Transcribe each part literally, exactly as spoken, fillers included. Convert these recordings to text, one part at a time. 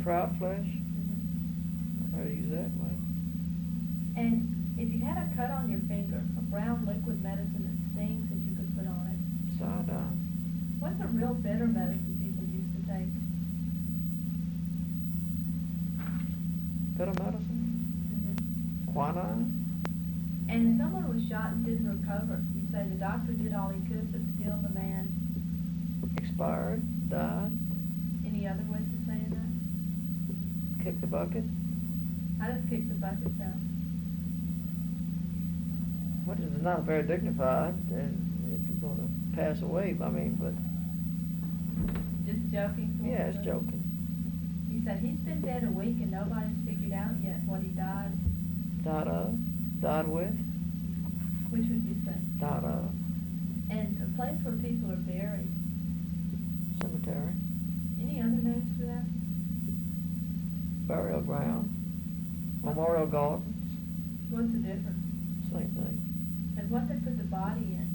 trout flesh? Mm-hmm. How do you use that, mate? And if you had a cut on your finger, a brown liquid medicine that stings that you could put on it. Cyanide. What's a real bitter medicine people used to take? Bitter medicine? Mm-hmm. Quinine? And if someone was shot and didn't recover, you'd say the doctor did all he could, but still the man. Expired? Died? Any other ways of saying that? Kick the bucket? I just kicked the bucket down. Which is not very dignified, and if you're going to pass away, I mean, but Just joking. sort yeah, of. it's joking. He said he's been dead a week and nobody's figured out yet what he died. Died of? Died with? Which would you say? Died of? And a place where people are buried. Cemetery? Any other names for that? Burial ground? Memorial gardens? What's the difference? Same thing. And what they put the body in?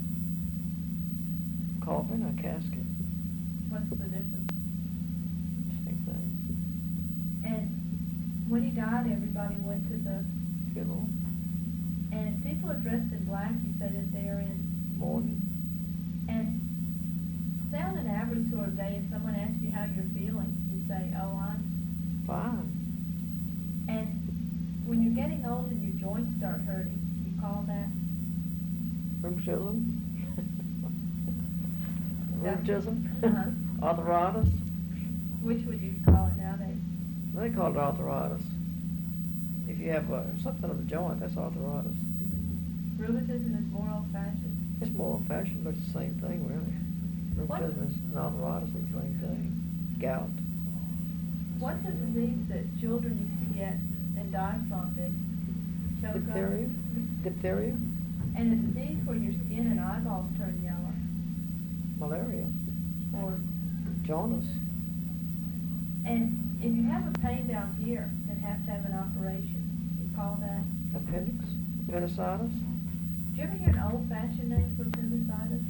Coffin or casket? What's the difference? Same thing. And when he died, everybody went to the. Funeral? And if people are dressed in black, you say that they are in. Mourning? And say on an average sort of day, if someone asks you how you're feeling, you say, "Oh, I'm." Fine. And when you're getting old and your joints start hurting, you call that. Rheumatism? Rheumatism? Uh-huh. Arthritis? Which would you call it nowadays? They call it arthritis. If you have uh, something of the joint, that's arthritis. Mm-hmm. Rheumatism is more old-fashioned. It's more old-fashioned, but it's the same thing, really. Rheumatism What? is and arthritis is the same thing. Gout. What's a disease that children used to get and die from? They choke up? Diphtheria? Diphtheria? And a disease where your skin and eyeballs turn yellow. Malaria? Or Jaundice? and if you have a pain down here and have to have an operation, you call that. Appendix? Appendicitis? Did you ever hear an old-fashioned name for appendicitis?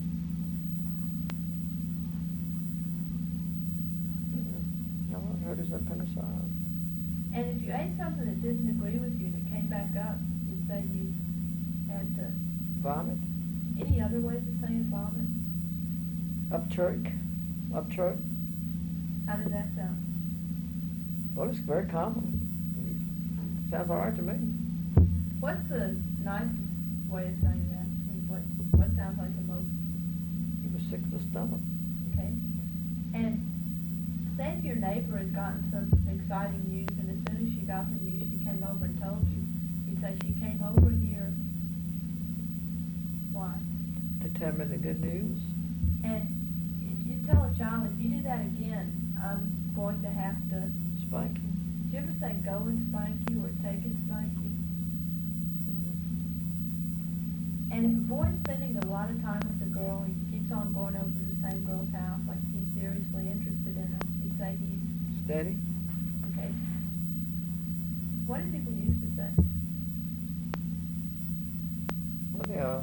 Mm-hmm. No, I've heard it's appendicitis. And if you ate something that didn't agree with you and it came back up, you'd say you had to. Vomit? Any other ways of saying vomit? Upchurch? Upchurch? How did that sound? Well, it's very common. Sounds all right to me. What's the nicest way of saying that? I mean, What what sounds like the most? He was sick to the stomach. Okay. And say if your neighbor had gotten some exciting news, and as soon as she got the news, she came over and told you. You'd say she came over here. Why? To tell me the good news. And if you tell a child, if you do that again, I'm going to have to. Spanking. Did you ever say go and spank you or take and spank you? And if a boy's spending a lot of time with a girl, he keeps on going over to the same girl's house, like he's seriously interested in her, you'd say he's Steady. okay. What did people used to say? Well, they are.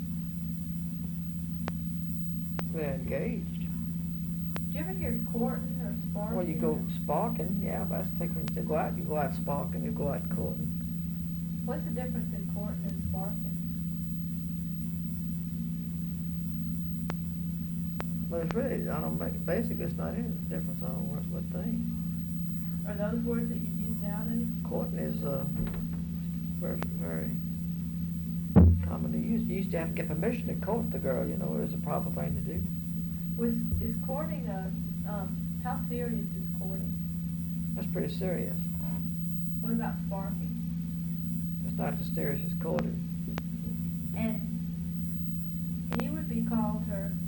They're engaged. Did you ever hear courting or sparking? Well, you go sparking. Yeah, but that's taking to go out. You go out sparking. You go out courting. What's the difference in courting and sparking? But it's really, I don't make basically it's not any difference. I don't know what thing. Are those words that you use nowadays? Courting is uh, very, very common to use. You used to have to get permission to court the girl. You know, it was a proper thing to do. Was is courting a um, how serious is courting? That's pretty serious. What about sparking? It's not as serious as courting. And he would be called her